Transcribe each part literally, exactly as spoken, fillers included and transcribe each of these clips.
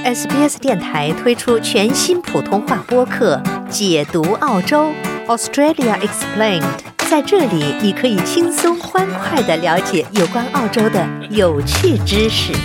S B S 电台推出全新普通话播客《解读澳洲 Australia Explained》，在这里你可以轻松欢快地了解有关澳洲的有趣知识。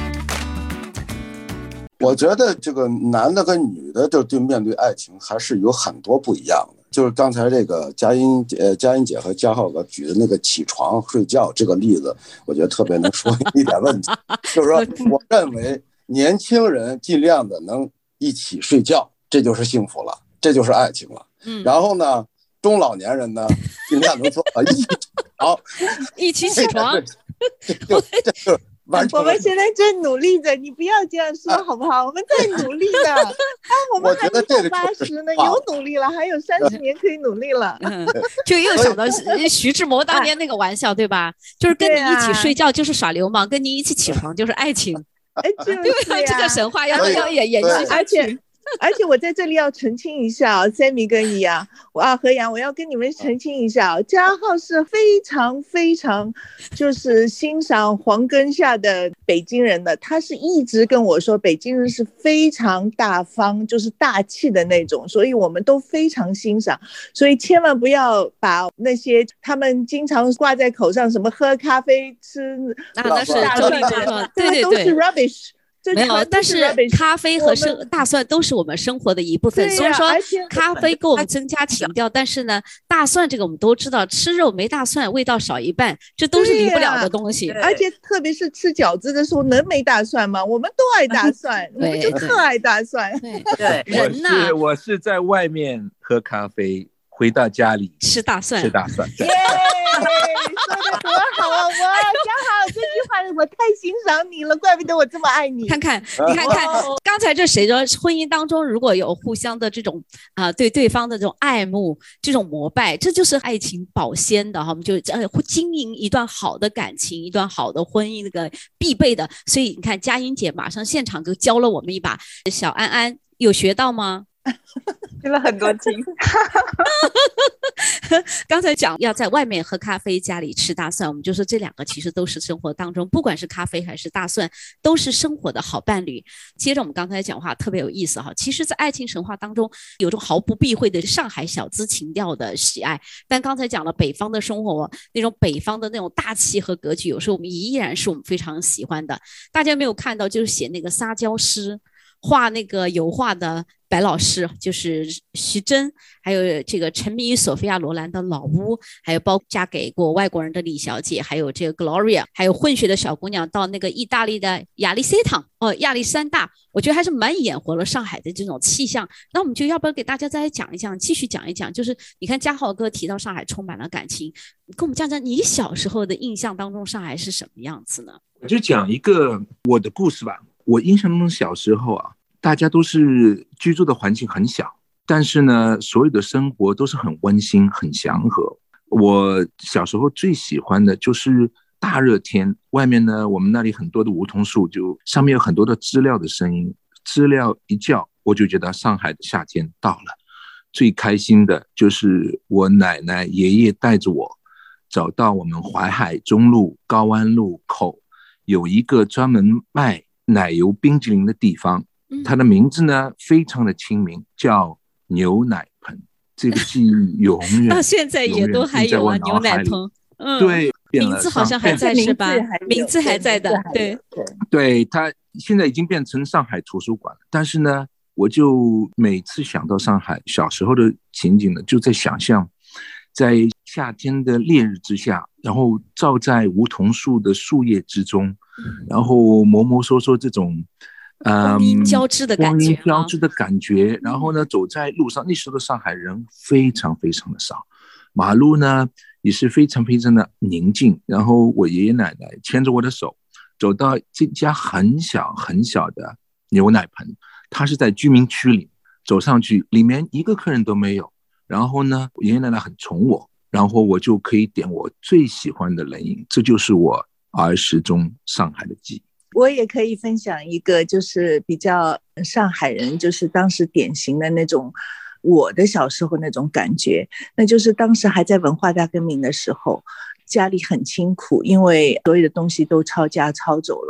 我觉得这个男的跟女的就对面对爱情还是有很多不一样的。就是刚才这个佳音呃佳音姐和嘉浩哥举的那个起床睡觉这个例子，我觉得特别能说一点问题。就是说，我认为年轻人尽量的能一起睡觉，这就是幸福了，这就是爱情了。嗯，然后呢，中老年人呢尽量能说啊一起床， 一起起床， 这就这就。 我们现在正努力着，你不要这样说好不好？我们在努力的，啊，我们还没到八十呢，有努力了，还有三十年可以努力了。 嗯，就又想到徐志摩当年那个玩笑，对吧？就是跟你一起睡觉就是耍流氓，跟你一起起床就是爱情。 哎，对呀，这个神话要要也延续下去。 而且我在这里要澄清一下啊 ，Sammy 跟怡啊，我啊何阳，我要跟你们澄清一下啊，嘉浩是非常非常就是欣赏黄根下的北京人的，他是一直跟我说北京人是非常大方，就是大气的那种，所以我们都非常欣赏，所以千万不要把那些他们经常挂在口上什么喝咖啡吃那那是周立波，对对对， 都是 rubbish。 没有，但是咖啡和生大蒜都是我们生活的一部分。虽然说咖啡给我们增加情调，但是呢，大蒜这个我们都知道，吃肉没大蒜味道少一半，这都是离不了的东西。 而且特别是吃饺子的时候，能没大蒜吗？我们都爱大蒜，我们就特爱大蒜。 对对，人呐， 我是在外面喝咖啡，回到家里吃大蒜， 吃大蒜。 耶，说的多好啊！我嘉豪这句话我太欣赏你了，怪不得我这么爱你。 看看，你看看，刚才这谁说婚姻当中如果有互相的这种啊、呃、对对方的这种爱慕、这种膜拜，这就是爱情保鲜的哈。我们就呃经营一段好的感情，一段好的婚姻，那个必备的。所以你看，佳音姐马上现场就教了我们一把。小安安有学到吗？ 学了很多经。 刚才讲要在外面喝咖啡，家里吃大蒜，我们就说这两个其实都是生活当中，不管是咖啡还是大蒜，都是生活的好伴侣。接着我们刚才讲话特别有意思哈，其实在爱情神话当中有种毫不避讳的上海小资情调的喜爱，但刚才讲了北方的生活，那种北方的那种大气和格局，有时候我们依然是我们非常喜欢的。大家没有看到就是写那个撒娇诗，画那个油画的白老师就是徐峥，还有这个沉迷于索菲亚罗兰的老巫，还有包括嫁给过外国人的李小姐，还有这个 Gloria， 还有混血的小姑娘到那个意大利的亚历山大哦，亚历山大，我觉得还是蛮演活了上海的这种气象。那我们就要不要给大家再来讲一讲，继续讲一讲，就是你看嘉豪哥提到上海充满了感情，跟我们讲讲你小时候的印象当中上海是什么样子呢？ 我就讲一个我的故事吧。我印象中小时候啊，大家都是居住的环境很小，但是呢，所有的生活都是很温馨、很祥和。我小时候最喜欢的就是大热天，外面呢，我们那里很多的梧桐树，就上面有很多的知了的声音，知了一叫，我就觉得上海的夏天到了。最开心的就是我奶奶、爷爷带着我找到我们淮海中路高湾路口有一个专门卖奶油冰淇淋的地方，它的名字呢非常的亲民，叫牛奶盆。这个记忆永远到现在也都还有啊，牛奶盆。嗯， 对， 名字好像还在是吧？名字还在的，对对，它现在已经变成上海图书馆了。但是呢，我就每次想到上海小时候的情景呢，就在想象在夏天的烈日之下，然后照在梧桐树的树叶之中，然后摩摩挲挲这种光阴交织的感觉， 光阴交织的感觉。然后呢，走在路上，那时候的上海人非常非常的少，马路呢也是非常非常的宁静。然后我爷爷奶奶牵着我的手，走到这家很小很小的牛奶盆，它是在居民区里，走上去里面一个客人都没有。然后呢，爷爷奶奶很宠我，然后我就可以点我最喜欢的冷饮，这就是我儿时中上海的记忆。 我也可以分享一个就是比较上海人就是当时典型的那种我的小时候那种感觉，那就是当时还在文化大革命的时候，家里很清苦，因为所有的东西都抄家抄走了，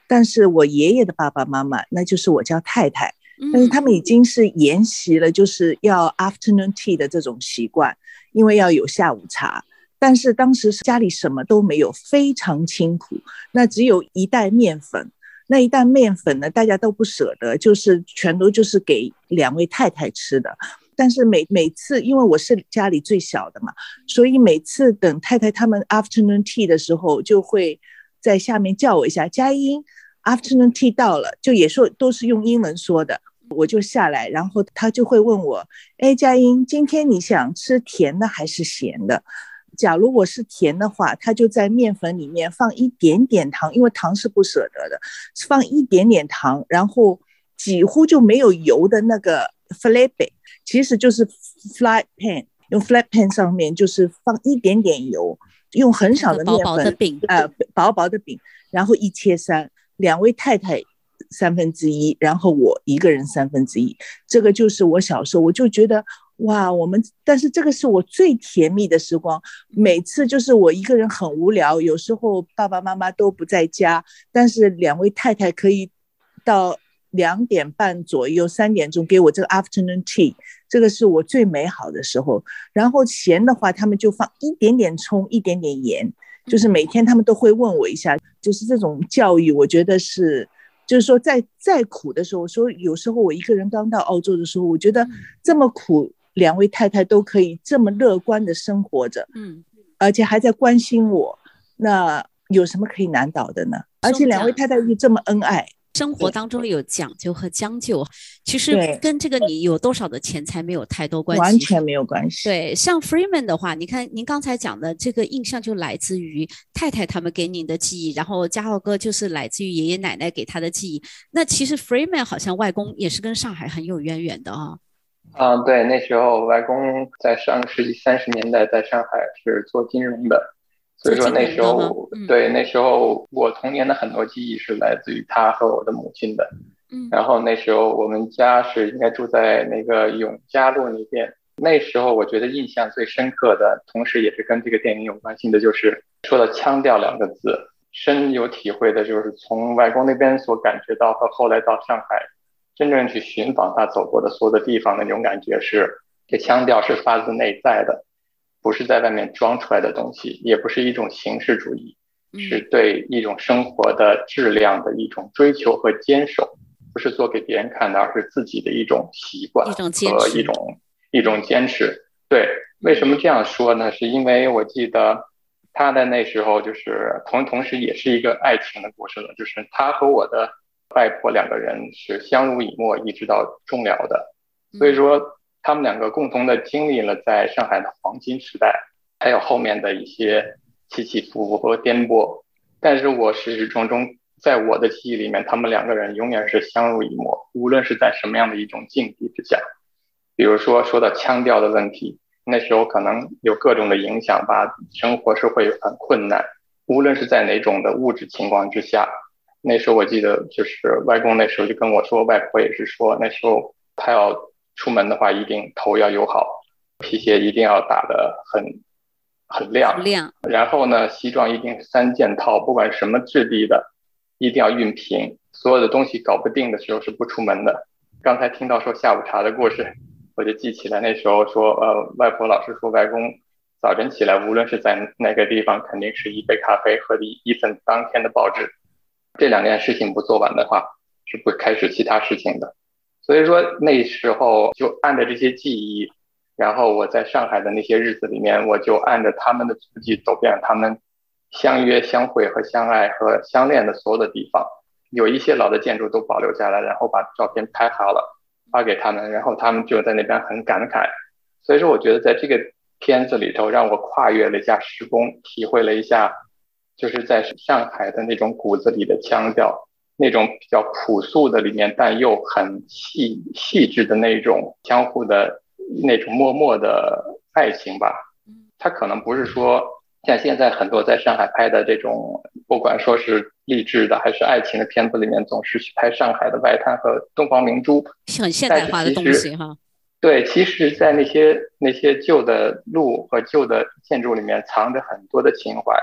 但是我爷爷的爸爸妈妈，那就是我叫太太，但是他们已经是沿袭了就是要 afternoon tea 的这种习惯，因为要有下午茶。但是当时家里什么都没有，非常清苦，那只有一袋面粉，那一袋面粉呢，大家都不舍得，就是全都就是给两位太太吃的。但是每每次，因为我是家里最小的嘛，所以每次等太太他们 afternoon tea 的时候，就会在下面叫我一下，佳音 afternoon tea 到了，就也说都是用英文说的，我就下来，然后他就会问我，哎，佳音，今天你想吃甜的还是咸的？假如我是甜的话，他就在面粉里面放一点点糖，因为糖是不舍得的，放一点点糖，然后几乎就没有油的那个 flappe， 其实就是 flat pan， 用 flat pan 上面就是放一点点油，用很少的面粉， 薄薄的饼， 呃，薄薄的饼，然后一切三，两位太太三分之一，然后我一个人三分之一，这个就是我小时候，我就觉得哇，我们，但是这个是我最甜蜜的时光。每次就是我一个人很无聊，有时候爸爸妈妈都不在家，但是两位太太可以到两点半左右、三点钟给我这个 afternoon tea， 这个是我最美好的时候。然后咸的话，他们就放一点点葱，一点点盐，就是每天他们都会问我一下，就是这种教育，我觉得是。就是说在再苦的时候，说有时候我一个人刚到澳洲的时候，我觉得这么苦，两位太太都可以这么乐观的生活着，嗯，而且还在关心我，那有什么可以难倒的呢？而且两位太太又这么恩爱。 生活当中有讲究和将就，其实跟这个你有多少的钱财没有太多关系， 完全没有关系。 对，像 Freeman 的话，你看您刚才讲的这个印象就来自于太太他们给您的记忆，然后嘉浩哥就是来自于爷爷奶奶给他的记忆。那其实 Freeman 好像外公也是跟上海很有渊源的啊。 啊，对，那时候外公在上个世纪三十年代在上海是做金融的。所以说那时候、嗯、对那时候我童年的很多记忆是来自于他和我的母亲的，嗯，然后那时候我们家是应该住在那个永嘉路那边。那时候我觉得印象最深刻的，同时也是跟这个电影有关系的，就是说到腔调两个字，深有体会的就是从外公那边所感觉到和后来到上海真正去寻访他走过的所有的地方的那种感觉，是这腔调是发自内在的，不是在外面装出来的东西，也不是一种形式主义，是对一种生活的质量的一种追求和坚守，不是做给别人看的，而是自己的一种习惯和一种一种坚持。对，为什么这样说呢？是因为我记得他的那时候就是同同时也是一个爱情的故事了，就是他和我的外婆两个人是相濡以沫一直到终了的，所以说他们两个共同的经历了在上海的黄金时代，还有后面的一些起起伏伏和颠簸。但是我始始终终在我的记忆里面，他们两个人永远是相濡以沫，无论是在什么样的一种境地之下。比如说说到腔调的问题，那时候可能有各种的影响吧，生活是会很困难，无论是在哪种的物质情况之下。那时候我记得就是外公那时候就跟我说，外婆也是说，那时候他要出门的话一定头要有好，皮鞋一定要打得很很亮亮， 然后呢西装一定三件套，不管什么质地的一定要熨平，所有的东西搞不定的时候是不出门的。刚才听到说下午茶的故事，我就记起来那时候说呃，外婆老是说外公早晨起来无论是在哪个地方肯定是一杯咖啡和一份当天的报纸，这两件事情不做完的话是不开始其他事情的。所以说那时候就按照这些记忆，然后我在上海的那些日子里面，我就按照他们的足迹走遍他们相约相会和相爱和相恋的所有的地方，有一些老的建筑都保留下来，然后把照片拍好了发给他们，然后他们就在那边很感慨。所以说我觉得在这个片子里头让我跨越了一下时空，体会了一下就是在上海的那种骨子里的腔调，那种比较朴素的里面但又很细细致的那种相互的那种默默的爱情吧。它可能不是说像现在很多在上海拍的这种不管说是励志的还是爱情的片子里面，总是去拍上海的外滩和东方明珠， 很现代化的东西哈。 对，其实在那些那些旧的路和旧的建筑里面藏着很多的情怀，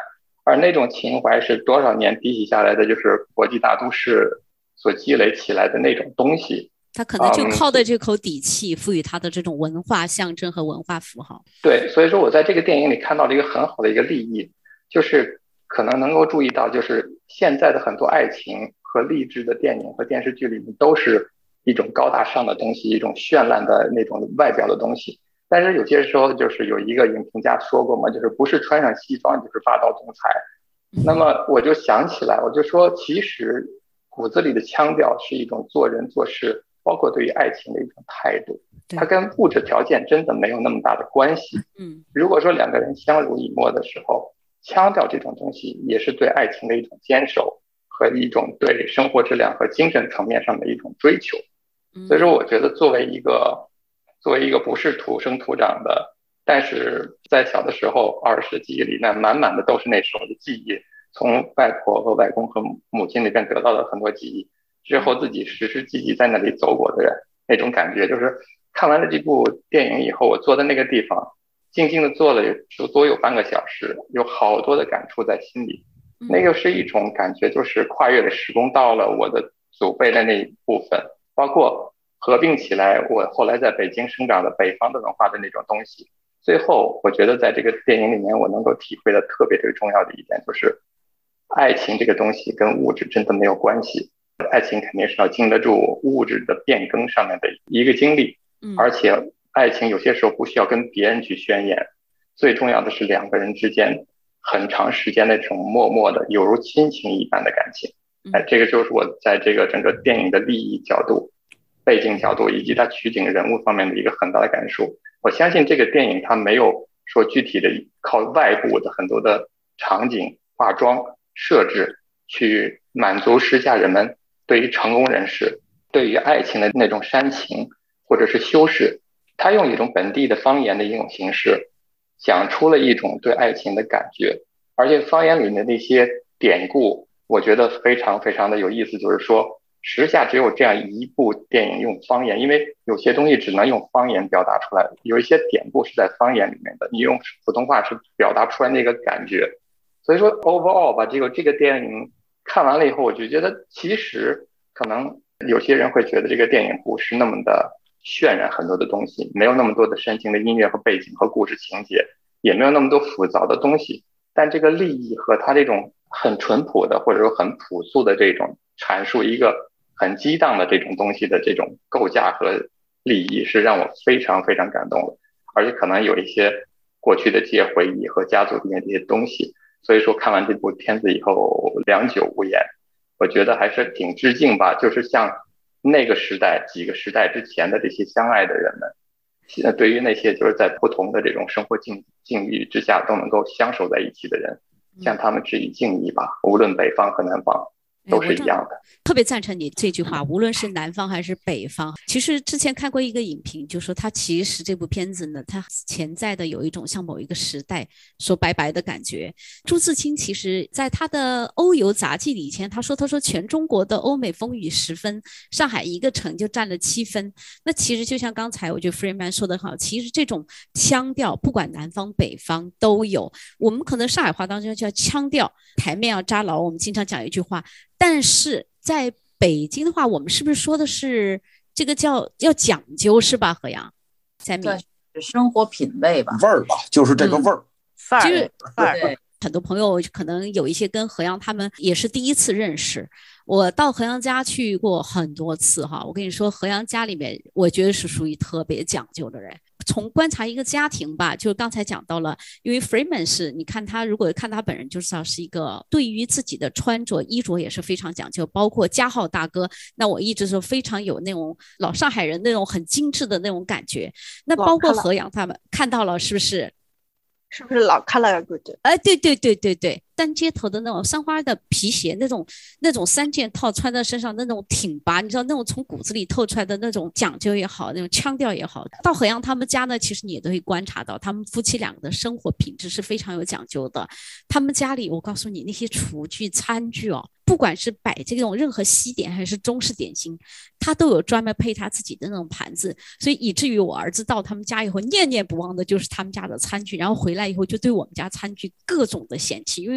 而那种情怀是多少年滴洗下来的，就是国际大都市所积累起来的那种东西。 他可能就靠的这口底气，赋予他的这种文化象征和文化符号。 对，所以说我在这个电影里看到了一个很好的一个立意，就是可能能够注意到，就是现在的很多爱情和励志的电影和电视剧里面都是一种高大上的东西，一种绚烂的那种外表的东西。但是有些时候就是有一个影评家说过嘛，就是不是穿上西装就是霸道总裁。那么我就想起来，我就说其实骨子里的腔调是一种做人做事，包括对于爱情的一种态度，它跟物质条件真的没有那么大的关系。 嗯， 如果说两个人相濡以沫的时候，腔调这种东西也是对爱情的一种坚守和一种对生活质量和精神层面上的一种追求。所以说我觉得作为一个作为一个不是土生土长的，但是在小的时候儿时记忆里那满满的都是那时候的记忆，从外婆和外公和母亲那边得到了很多记忆，之后自己实实际际在那里走过的人，那种感觉就是看完了这部电影以后，我坐在那个地方静静的坐了有多有半个小时，有好多的感触在心里。那个是一种感觉，就是跨越了时空，到了我的祖辈的那一部分，包括合并起来我后来在北京生长的北方的文化的那种东西。最后我觉得在这个电影里面我能够体会的特别特别重要的一点，就是爱情这个东西跟物质真的没有关系，爱情肯定是要经得住物质的变更上面的一个经历，而且爱情有些时候不需要跟别人去宣言，最重要的是两个人之间很长时间的这种默默的犹如亲情一般的感情。哎，这个就是我在这个整个电影的利益角度、背景角度以及它取景人物方面的一个很大的感受。我相信这个电影它没有说具体的靠外部的很多的场景、化妆、设置去满足时下人们对于成功人士、对于爱情的那种煽情或者是修饰，他用一种本地的方言的一种形式讲出了一种对爱情的感觉。而且方言里面的那些典故我觉得非常非常的有意思，就是说时下只有这样一部电影用方言，因为有些东西只能用方言表达出来，有一些典故是在方言里面的，你用普通话是表达出来那个感觉。所以说 overall 吧，这个这个电影看完了以后，我就觉得其实可能有些人会觉得这个电影不是那么的渲染很多的东西，没有那么多的煽情的音乐和背景和故事情节，也没有那么多复杂的东西，但这个立意和它这种很淳朴的或者说很朴素的这种阐述一个很激荡的这种东西的这种构架和立意是让我非常非常感动的。而且可能有一些过去的这些回忆和家族里面这些东西，所以说看完这部片子以后良久无言，我觉得还是挺致敬吧，就是像那个时代几个时代之前的这些相爱的人们，对于那些就是在不同的这种生活境境遇之下都能够相守在一起的人，向他们致以敬意吧，无论北方和南方都是一样的。 特别赞成你这句话，无论是南方还是北方。其实之前看过一个影评，就说它其实这部片子呢，它潜在的有一种像某一个时代说拜拜的感觉。朱自清其实在他的欧游杂记里以前他说他说全中国的欧美风雨十分，上海一个城就占了七分。那其实就像刚才我觉得 Freeman 说得好，其实这种腔调不管南方北方都有，我们可能上海话当中叫腔调，台面要扎牢，我们经常讲一句话，但是在北京的话，我们是不是说的是这个叫要讲究是吧？何阳，三米， 对，生活品味吧， 味儿吧，就是这个味儿， 范儿， 就是范儿。 很多朋友可能有一些跟何阳他们也是第一次认识，我到何阳家去过很多次哈。我跟你说，何阳家里面，我觉得是属于特别讲究的人。从观察一个家庭吧，就刚才讲到了，因为 Freeman 是，你看他如果看他本人就知道是一个对于自己的穿着衣着也是非常讲究，包括嘉浩大哥，那我一直说非常有那种老上海人那种很精致的那种感觉。那包括何阳他们看到了是不是？ 是不是老 color good？ 哎，对对对对对，单街头的那种三花的皮鞋，那种那种三件套穿在身上那种挺拔，你知道那种从骨子里透出来的那种讲究也好，那种腔调也好。到何阳他们家呢，其实你也都会观察到，他们夫妻两个的生活品质是非常有讲究的。他们家里，我告诉你，那些厨具、餐具哦，不管是摆这种任何西点还是中式点心，他都有专门配他自己的那种盘子，所以以至于我儿子到他们家以后，念念不忘的就是他们家的餐具，然后回来以后就对我们家餐具各种的嫌弃，因为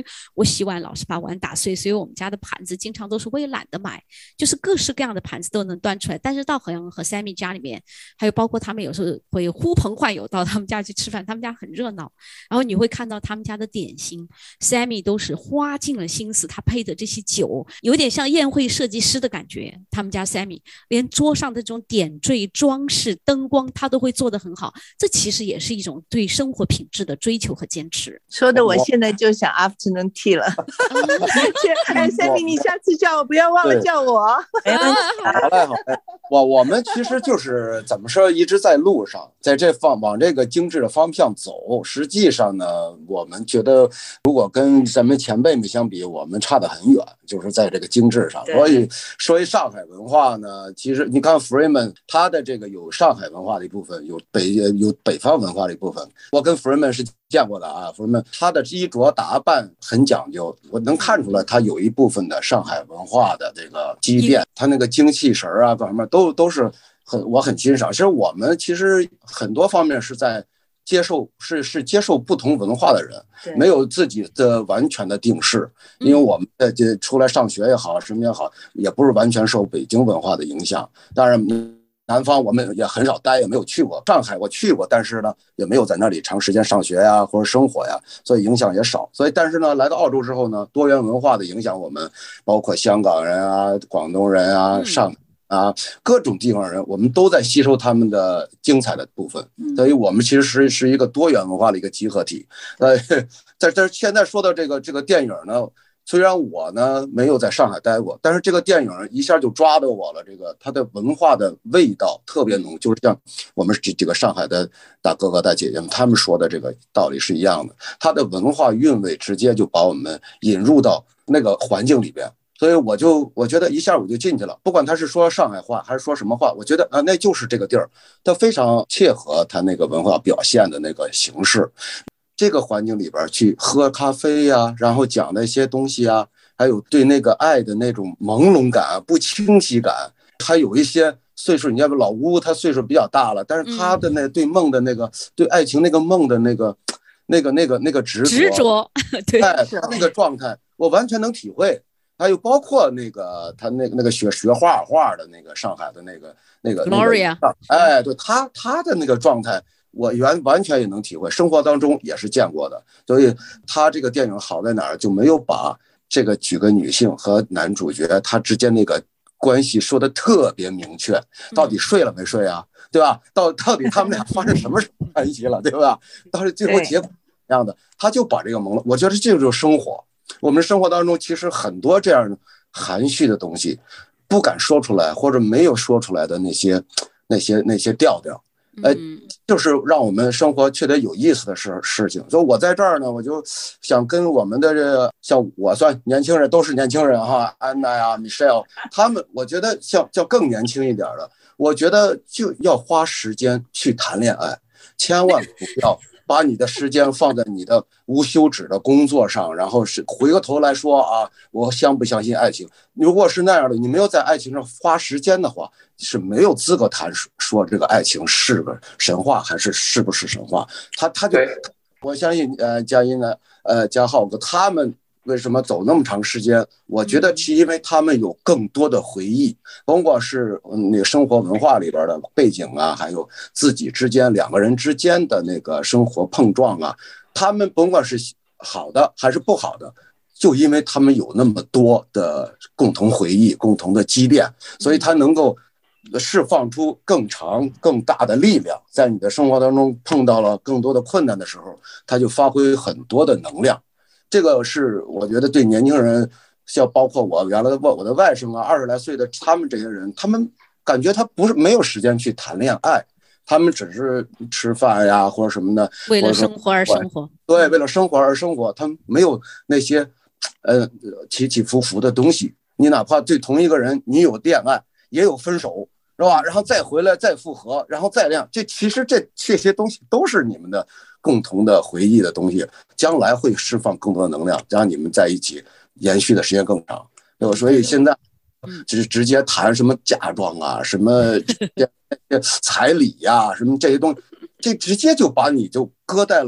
我洗碗老是把碗打碎，所以我们家的盘子经常都是我也懒得买，就是各式各样的盘子都能端出来。但是到何阳和 Sammy 家里面，还有包括他们有时候会呼朋唤友到他们家去吃饭，他们家很热闹，然后你会看到他们家的点心 Sammy 都是花尽了心思，他配的这些酒有点像宴会设计师的感觉，他们家 Sammy 连桌上的这种点缀装饰灯光他都会做得很好，这其实也是一种对生活品质的追求和坚持。 说的我现在就想 afternoon tea 了。哎 Sammy 你下次叫我不要忘了叫我。 好嘞好嘞，我我们其实就是怎么说，一直在路上，在这方往这个精致的方向走。实际上呢，我们觉得如果跟咱们前辈们相比，我们差得很远，就是在这个精致上。所以说一上海文化呢，其实你看 Freeman 他的这个有上海文化的一部分，有北有北方文化的一部分。我跟 Freeman 是见过的啊 ，Freeman 他的衣着打扮很讲究，我能看出来他有一部分的上海文化的这个积淀，他那个精气神啊，各方面都都是很我很欣赏。其实我们其实很多方面是在接受是是接受不同文化的人，没有自己的完全的定式，因为我们呃出来上学也好，什么也好，也不是完全受北京文化的影响。当然，南方我们也很少待，也没有去过。上海我去过，但是呢，也没有在那里长时间上学呀或者生活呀，所以影响也少。所以，但是呢，来到澳洲之后呢，多元文化的影响我们，包括香港人啊、广东人啊、上海啊，各种地方人，我们都在吸收他们的精彩的部分，所以我们其实是是一个多元文化的一个集合体。呃，在这现在说到这个这个电影呢，虽然我呢没有在上海待过，但是这个电影一下就抓到我了。这个它的文化的味道特别浓，就是像我们这几个上海的大哥哥大姐姐们他们说的这个道理是一样的。它的文化韵味直接就把我们引入到那个环境里边。所以我就我觉得一下我就进去了，不管他是说上海话还是说什么话，我觉得啊那就是这个地儿，它非常切合他那个文化表现的那个形式。这个环境里边去喝咖啡呀、啊，然后讲那些东西啊，还有对那个爱的那种朦胧感、不清晰感，还有一些岁数，你要不老吴他岁数比较大了，但是他的那对梦的那个、对爱情那个梦的那个、那个、那个、那个执着， 执着，对， 哎，他那个状态我完全能体会。还有包括那个他那个那个学学画画的那个上海的那个那个 Gloria， 哎，对他他的那个状态，我完完全也能体会，生活当中也是见过的。所以他这个电影好在哪儿，就没有把这个几个女性和男主角他之间那个关系说的特别明确，到底睡了没睡啊，对吧？到到底他们俩发生什么关系了，对吧？到底最后结果一样的，他就把这个蒙了。我觉得这就是生活。我们生活当中其实很多这样含蓄的东西不敢说出来，或者没有说出来的那些那些那些调调，呃，就是让我们生活确实有意思的事事情。所以我在这儿呢，我就想跟我们的这个像我算年轻人，都是年轻人哈，安娜呀、Michelle 他们，我觉得像叫更年轻一点的，我觉得就要花时间去谈恋爱，千万不要把你的时间放在你的无休止的工作上，然后是回过头来说啊，我相不相信爱情？如果是那样的，你没有在爱情上花时间的话，是没有资格谈说这个爱情是个神话还是是不是神话。他他就我相信呃佳音呢呃佳浩哥他们为什么走那么长时间？我觉得是因为他们有更多的回忆，甭管是那个生活文化里边的背景啊，还有自己之间两个人之间的那个生活碰撞啊，他们甭管是好的还是不好的，就因为他们有那么多的共同回忆、共同的积淀，所以他能够释放出更长、更大的力量。在你的生活当中碰到了更多的困难的时候，他就发挥很多的能量。这个是我觉得对年轻人，像包括我原来的我的外甥啊，二十来岁的他们这些人，他们感觉他不是没有时间去谈恋爱，他们只是吃饭呀或者什么的， 为了生活而生活。 对，为了生活而生活，他们没有那些呃起起伏伏的东西。你哪怕对同一个人，你有恋爱，也有分手，是吧？然后再回来，再复合，然后再恋，这其实这这些东西都是你们的共同的回忆的东西，将来会释放更多的能量，让你们在一起延续的时间更长。对吧？所以现在直直接谈什么嫁妆啊，什么彩礼呀、啊，什么这些东西，这直接就把你就搁在了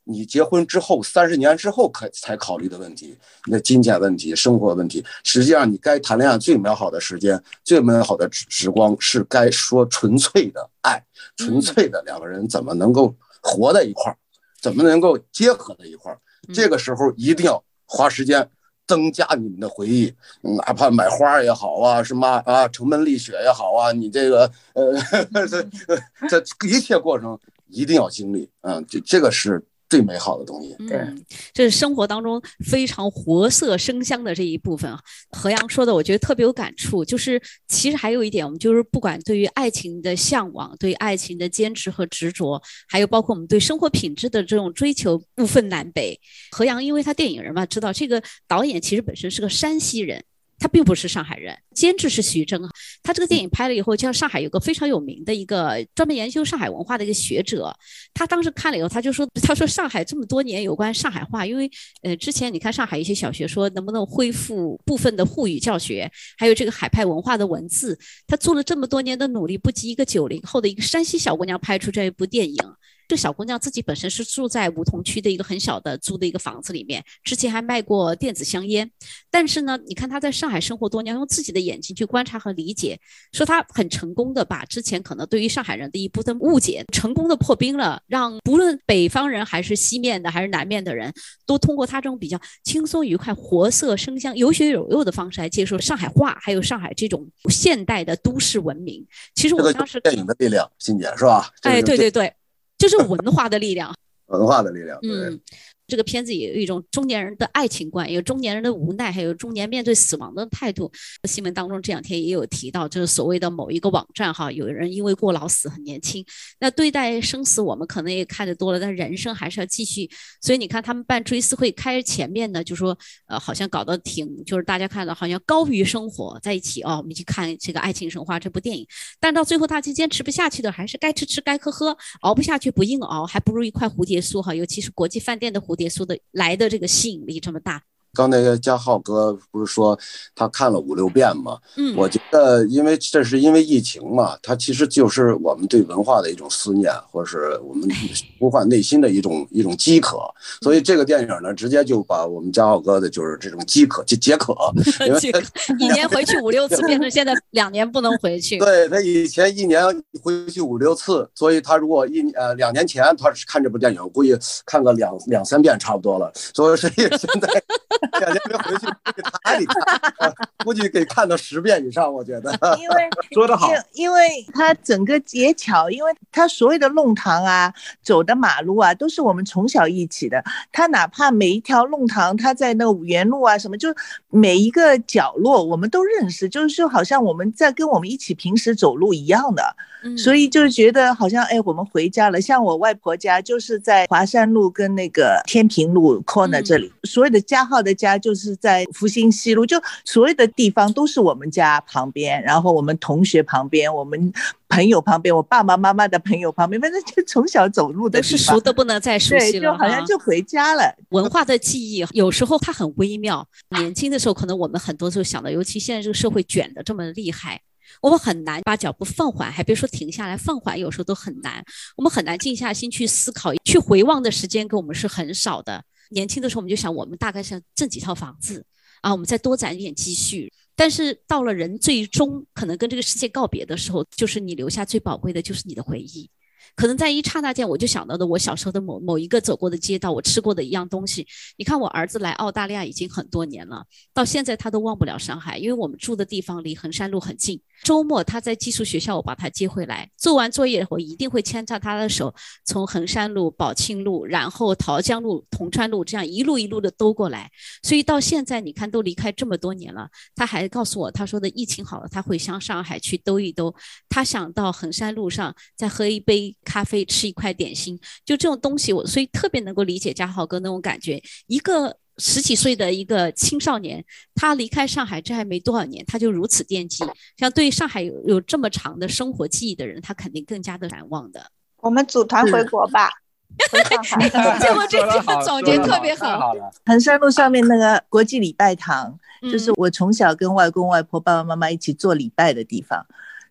你结婚之后三十年之后可才考虑的问题，你的金钱问题、生活问题。实际上，你该谈恋爱最美好的时间、最美好的时光是该说纯粹的爱，纯粹的两个人怎么能够活在一块儿，怎么能够结合在一块儿。这个时候一定要花时间增加你们的回忆，哪怕买花也好啊，什么啊，城门立雪也好啊，你这个呃，这这一切过程一定要经历啊，这这个是最美好的东西。 对，嗯，这是生活当中非常活色生香的这一部分啊。何阳说的，我觉得特别有感触。就是其实还有一点，我们就是不管对于爱情的向往，对爱情的坚持和执着，还有包括我们对生活品质的这种追求，不分南北。何阳因为他电影人嘛，知道这个导演其实本身是个山西人。他并不是上海人，监制是徐峥。他这个电影拍了以后，像上海有个非常有名的一个专门研究上海文化的一个学者，他当时看了以后，他就说，他说上海这么多年有关上海话，因为呃之前你看上海一些小学说能不能恢复部分的沪语教学，还有这个海派文化的文字，他做了这么多年的努力，不及一个九零后的一个山西小姑娘拍出这一部电影。这小姑娘自己本身是住在梧桐区的一个很小的租的一个房子里面，之前还卖过电子香烟。但是呢，你看她在上海生活多年，用自己的眼睛去观察和理解，说她很成功的把之前可能对于上海人的一部分误解成功的破冰了，让不论北方人还是西面的还是南面的人，都通过她这种比较轻松愉快、活色生香、有血有肉的方式来接受上海话，还有上海这种现代的都市文明。其实我当时、 这个、电影的力量，欣姐是吧？ 哎，对对对。就是文化的力量， 文化的力量。 嗯，这个片子也有一种中年人的爱情观，有中年人的无奈，还有中年面对死亡的态度。新闻当中这两天也有提到，就是所谓的某一个网站哈，有人因为过劳死很年轻。那对待生死我们可能也看得多了，但人生还是要继续。所以你看他们办追思会开前面呢，就说呃好像搞得挺，就是大家看到好像高于生活在一起哦，我们去看这个《爱情神话》这部电影，但到最后大家坚持不下去的，还是该吃吃该喝喝，熬不下去不硬熬，还不如一块蝴蝶酥哈，尤其是国际饭店的蝴蝶酥的来的这个吸引力这么大。 刚才嘉浩哥不是说他看了五六遍吗？嗯，我觉得因为这是因为疫情嘛，它其实就是我们对文化的一种思念，或者是我们呼唤内心的一种一种饥渴。所以这个电影呢，直接就把我们嘉浩哥的就是这种饥渴就解渴， 一年回去五六次，变成现在两年不能回去。 对，他以前一年回去五六次，所以他如果一呃两年前他是看这部电影，我估计看个两两三遍差不多了。所以现在。两年没回去，给他里看，估计给看到十遍以上，我觉得。 因为说得好， 因为他整个结巧，因为他所有的弄堂啊、走的马路啊，都是我们从小一起的。他哪怕每一条弄堂，他在那个五原路啊什么，就每一个角落我们都认识，就是说好像我们在跟我们一起平时走路一样的。嗯、所以就觉得好像哎，我们回家了。像我外婆家就是在华山路跟那个天平路 corner 这里，嗯、所有的嘉浩的家就是在复兴西路，就所有的地方都是我们家旁边，然后我们同学旁边，我们朋友旁边，我爸爸妈妈的朋友旁边，反正就从小走路的地方， 都是熟的不能再熟悉了， 对，就好像就回家了。 文化的记忆有时候它很微妙，年轻的时候可能我们很多时候想到，尤其现在这个社会卷得这么厉害，我们很难把脚步放缓，还别说停下来，放缓有时候都很难。我们很难静下心去思考，去回望的时间跟我们是很少的。年轻的时候我们就想，我们大概是挣几套房子啊，我们再多攒一点积蓄。但是到了人最终可能跟这个世界告别的时候，就是你留下最宝贵的就是你的回忆。可能在一刹那间，我就想到的我小时候的某某一个走过的街道，我吃过的一样东西。你看我儿子来澳大利亚已经很多年了，到现在他都忘不了上海，因为我们住的地方离衡山路很近。周末他在寄宿学校，我把他接回来，做完作业我一定会牵着他的手，从衡山路、宝庆路，然后桃江路、铜川路，这样一路一路的兜过来。所以到现在你看都离开这么多年了，他还告诉我，他说的疫情好了，他会向上海去兜一兜，他想到衡山路上再喝一杯咖啡，吃一块点心，就这种东西我所以特别能够理解嘉浩哥那种感觉。一个十几岁的一个青少年，他离开上海这还没多少年，他就如此惦记，像对上海 有, 有这么长的生活记忆的人，他肯定更加的难忘的。 我们组团回国吧。回上海结果这句话总结特别好。 衡山路上面那个国际礼拜堂，就是我从小跟外公外婆爸爸妈妈一起做礼拜的地方。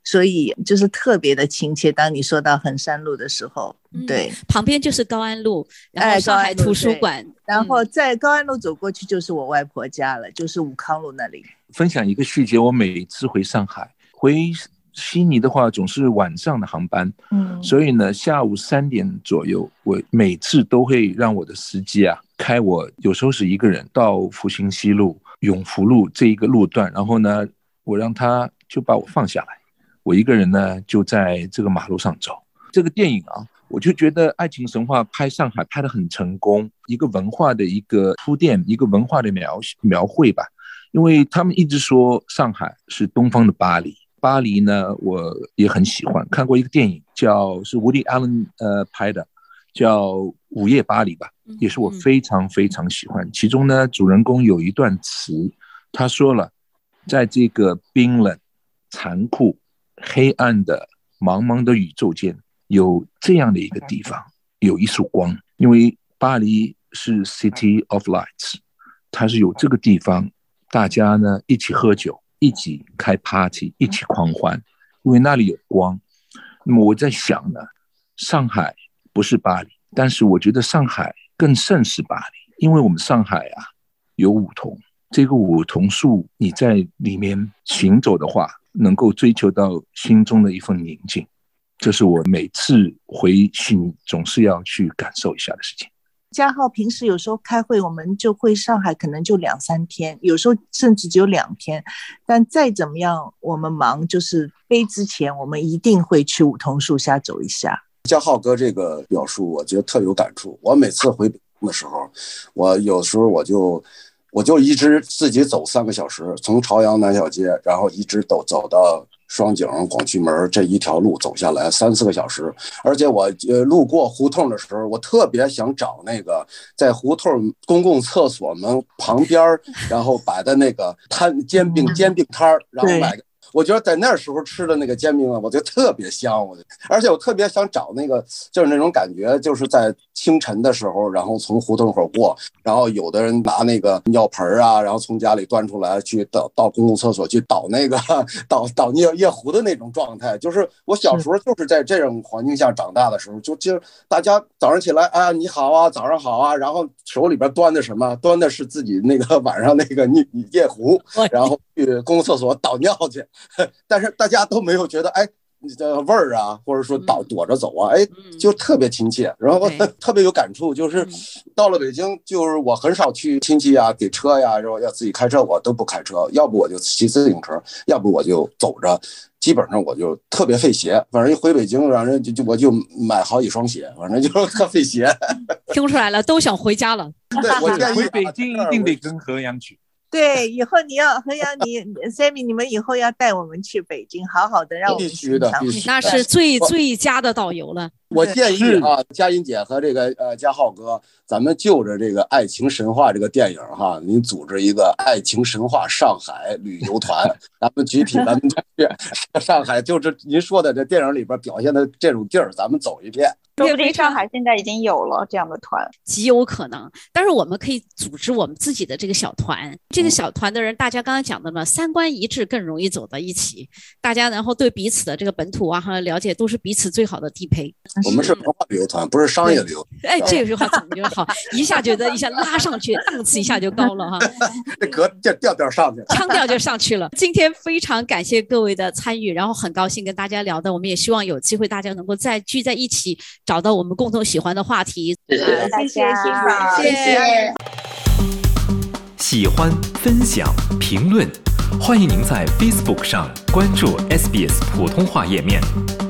所以就是特别的亲切。当你说到衡山路的时候，对， 嗯、旁边就是高安路，然后上海图书馆， 哎、然后在高安路走过去就是我外婆家了，就是武康路那里。 分享一个细节，我每次回上海回悉尼的话总是晚上的航班，嗯，所以呢下午三点左右，我每次都会让我的司机啊开我，有时候是一个人到复兴西路、永福路这一个路段，然后呢我让他就把我放下来，我一个人呢就在这个马路上走。这个电影啊，我就觉得爱情神话拍上海拍得很成功，一个文化的一个铺垫，一个文化的描描绘吧。因为他们一直说上海是东方的巴黎，巴黎呢我也很喜欢，看过一个电影叫是 Woody Allen 呃拍的，叫午夜巴黎吧，也是我非常非常喜欢。其中呢主人公有一段词，他说了，在这个冰冷残酷黑暗的茫茫的宇宙间，有这样的一个地方，有一束光。因为巴黎是 City of Lights， 它是有这个地方，大家呢一起喝酒，一起开 party， 一起狂欢，因为那里有光。那么我在想呢，上海不是巴黎，但是我觉得上海更胜是巴黎，因为我们上海啊有梧桐，这个梧桐树你在里面行走的话，能够追求到心中的一份宁静，这是我每次回悉尼总是要去感受一下的事情。 嘉浩平时有时候开会我们就会上海可能就两三天，有时候甚至只有两天，但再怎么样我们忙，就是飞之前我们一定会去梧桐树下走一下。 嘉浩哥这个表述我觉得特有感触，我每次回北京的时候，我有时候我就我就一直自己走三个小时，从朝阳南小街然后一直走走到双井广渠门，这一条路走下来三四个小时。而且我呃路过胡同的时候，我特别想找那个在胡同公共厕所门旁边然后摆的那个摊煎饼煎饼摊，然后买个，我觉得在那时候吃的那个煎饼啊，我觉得特别香。我而且我特别想找那个就是那种感觉，就是在清晨的时候，然后从胡同口过，然后有的人拿那个尿盆啊，然后从家里端出来去倒到公共厕所去倒那个倒倒夜夜壶的那种状态。就是我小时候就是在这种环境下长大的时候，就就大家早上起来啊你好啊早上好啊，然后手里边端的什么，端的是自己那个晚上那个夜壶，然后去公共厕所倒尿去。但是大家都没有觉得哎这味儿啊，或者说倒躲着走啊，哎，就特别亲切，然后特别有感触。就是到了北京，就是我很少去亲戚啊给车呀，然后要自己开车我都不开车，要不我就骑自行车，要不我就走着，基本上我就特别费鞋。反正一回北京，反正就就我就买好几双鞋，反正就是特费鞋。 听出来了，都想回家了。 对，我建议回北京一定得跟何阳去。 对，以后你要何阳，你 Sammy 你们以后要带我们去北京，好好的让我们欣赏。 那是最最佳的导游了。 我建议啊，佳音姐和这个呃嘉浩哥，咱们就着这个《爱情神话》这个电影哈，您组织一个爱情神话上海旅游团，咱们集体咱们去上海，就是您说的这电影里边表现的这种地儿，咱们走一遍。 说不定上海现在已经有了这样的团， 极有可能。但是我们可以组织我们自己的这个小团，这个小团的人，大家刚刚讲的嘛，三观一致更容易走到一起，大家然后对彼此的这个本土啊和了解都是彼此最好的地配。 我们是文化旅游团，不是商业旅游。 哎，这句话总结好，一下觉得一下拉上去，档次一下就高了哈。 这格调调上去了， 腔调就上去了。今天非常感谢各位的参与，然后很高兴跟大家聊的，我们也希望有机会大家能够再聚在一起，找到我们共同喜欢的话题。 谢谢大家， 谢谢。 喜欢、分享、评论，欢迎您在 Facebook 上关注 S B S 普通话页面。